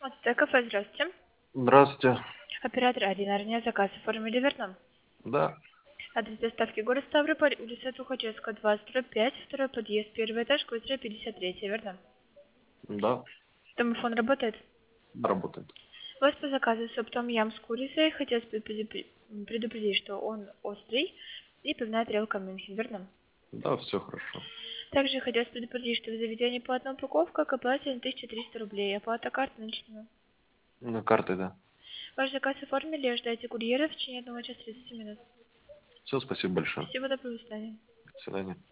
Кафе, здравствуйте. Здравствуйте. Оператор один Арния, заказ оформили верно? Да, Адрес доставки город Ставрополь, улица Тухачевская, 20/5, второй подъезд, первый этаж, квартира 53, верно? да, Домофон работает? работает. У вас по заказу суп том ям с курицей, хотелось бы предупредить, что он острый и пивная тарелка Мюнхен, верно? Да, все хорошо. Также хотелось предупредить, что в заведении платная упаковка, к оплате 1300 рублей, оплата карты наличными. На карты, да. Ваш заказ оформили, ожидайте курьера в течение 1 часа 30 минут. Все, спасибо большое. Всего доброго, до свидания. До свидания.